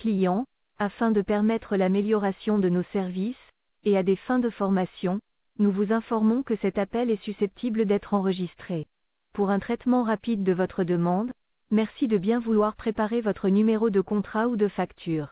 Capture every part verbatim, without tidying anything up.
clients, afin de permettre l'amélioration de nos services, et à des fins de formation, nous vous informons que cet appel est susceptible d'être enregistré. Pour un traitement rapide de votre demande, merci de bien vouloir préparer votre numéro de contrat ou de facture.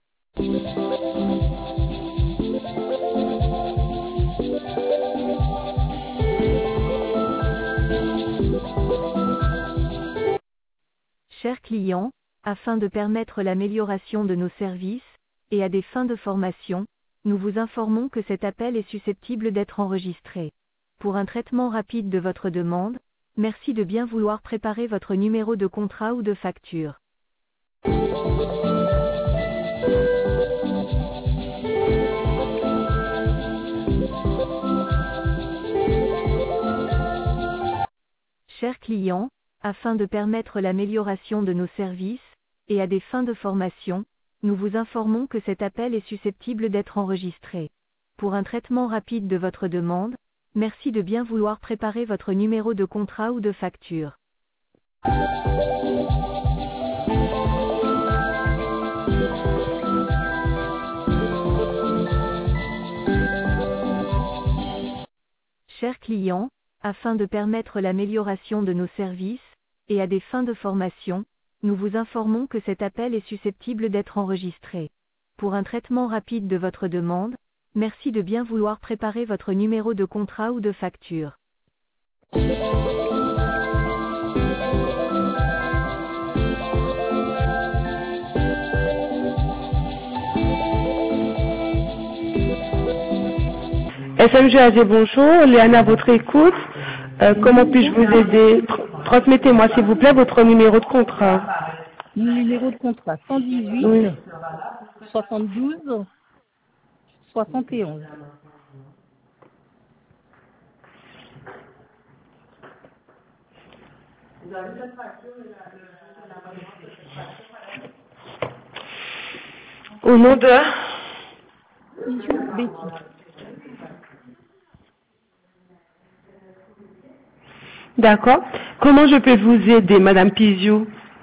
Chers clients, afin de permettre l'amélioration de nos services, et à des fins de formation, nous vous informons que cet appel est susceptible d'être enregistré. Pour un traitement rapide de votre demande, merci de bien vouloir préparer votre numéro de contrat ou de facture. Chers clients, afin de permettre l'amélioration de nos services, et à des fins de formation, nous vous informons que cet appel est susceptible d'être enregistré. Pour un traitement rapide de votre demande, merci de bien vouloir préparer votre numéro de contrat ou de facture. Chers clients, afin de permettre l'amélioration de nos services, et à des fins de formation, nous vous informons que cet appel est susceptible d'être enregistré. Pour un traitement rapide de votre demande, merci de bien vouloir préparer votre numéro de contrat ou de facture. S M G A G, bonjour. Léane à votre écoute. Euh, comment puis-je vous aider? Transmettez-moi s'il vous plaît votre numéro de contrat. Mon numéro de contrat cent dix-huit Oui. soixante-douze soixante et onze. Au nom de Betty. D'accord. Comment je peux vous aider, Madame Piziou?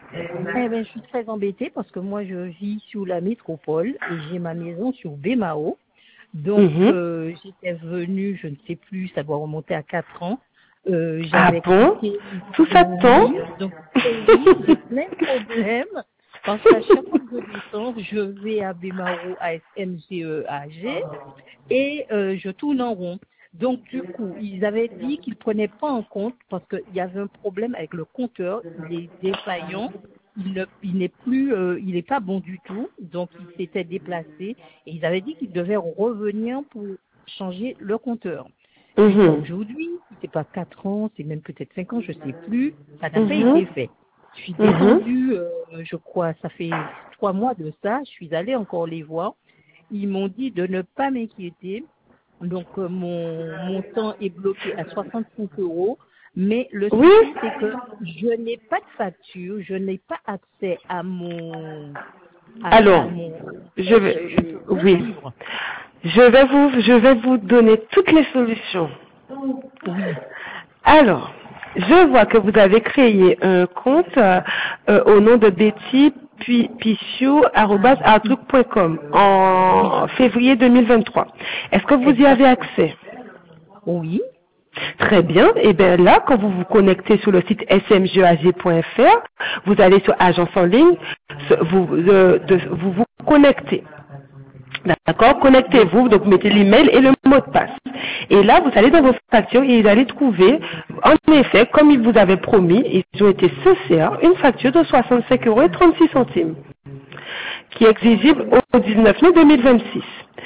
Eh ben, je suis très embêtée parce que moi, je vis sur la métropole et j'ai ma maison sur Bémao. Donc, Mhm. euh, j'étais venue, je ne sais plus, ça doit remonter à quatre ans. Euh, Ah j'avais bon? quitté- Tout ça de temps? Donc, oui, j'ai plein de problèmes parce qu'à chaque fois que je descends, je vais à Bémao, à S M G E A G et euh, je tourne en rond. Donc, du coup, ils avaient dit qu'ils ne prenaient pas en compte parce qu'il y avait un problème avec le compteur, il est défaillant, il ne- il n'est plus, euh, il n'est pas bon du tout, donc il s'était déplacé et ils avaient dit qu'ils devaient revenir pour changer le compteur. Jusqu'à Mhm. aujourd'hui, c'est pas quatre ans, c'est même peut-être cinq ans, je sais plus, ça n'a pas Mhm. été fait. Je suis Mhm. descendue, euh, je crois, ça fait trois mois de ça, je suis allée encore les voir. Ils m'ont dit de ne pas m'inquiéter. Donc, euh, mon montant est bloqué à soixante-cinq euros. Mais le Oui. souci, c'est que je n'ai pas de facture, je n'ai pas accès à mon... À, Alors, à mon je vais, je peux rien oui, suivre. je vais vous, je vais vous donner toutes les solutions. Oui. Alors, je vois que vous avez créé un compte euh, euh, au nom de Betty puis pichou arobase outlook point com en février deux mille vingt-trois. Est-ce que vous y avez accès? Oui. Très bien. Et bien là, quand vous vous connectez sur le site s m g a g point f r, vous allez sur Agence en ligne, ce- vous euh, de- vous, vous connectez. D'accord? Connectez-vous, donc mettez l'email et le mot de passe. Et là, vous allez dans vos factures et vous allez trouver, en effet, comme ils vous avaient promis, ils ont été sincères, une facture de soixante-cinq euros et trente-six centimes, qui est exigible au dix-neuf mai deux mille vingt-six.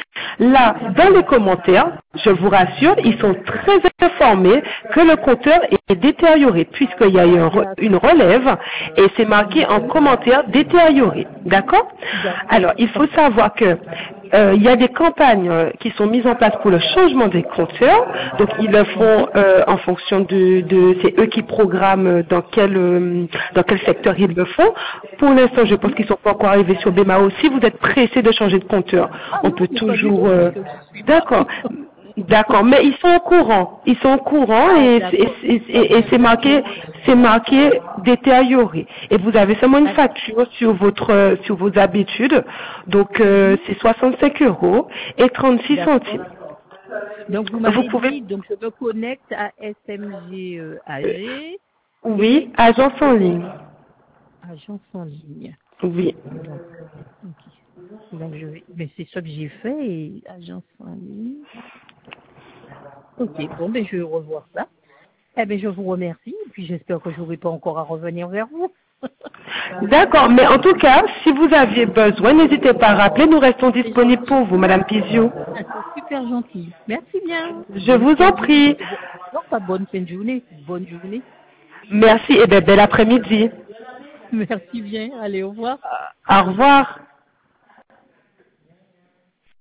Là, dans les commentaires, je vous rassure, ils sont très informés que le compteur est détérioré, puisqu'il y a eu un re- une relève et c'est marqué en commentaire détérioré. D'accord? Alors, il faut savoir que euh, il y a des campagnes euh, qui sont mises en place pour le changement des compteurs. Donc, ils le font euh, en fonction de, de c'est eux qui programment dans quel euh, dans quel secteur ils le font. Pour l'instant, je pense qu'ils sont pas encore arrivés sur Bémao. Si vous êtes pressé de changer de compteur, Ah on non, peut mais pas du tout, toujours. euh, parce que je suis pas. D'accord. D'accord, mais ils sont au courant, ils sont au courant Ah, et, d'accord. et, et, et- et c'est marqué, c'est marqué détérioré. Et vous avez seulement une facture sur votre sur vos habitudes. Donc euh, c'est soixante-cinq euros et trente-six centimes. Donc vous m'avez Vous pouvez- dit, donc je me connecte à S M G A G, Oui, agence en ligne. agence en ligne. Oui. Ok. Donc je vais, mais c'est ça que j'ai fait, et agence en ligne. Ok, bon, ben je vais revoir ça. Eh ben je vous remercie, et puis j'espère que je n'aurai pas encore à revenir vers vous. D'accord, mais en tout cas, si vous aviez besoin, n'hésitez pas à rappeler, nous restons disponibles pour vous, Madame Pizio. Ah, c'est super gentil. Merci bien. Je vous en prie. Non, pas bonne fin de journée, bonne journée. Merci et bien bel après-midi. Merci bien. Allez, au revoir. Au revoir.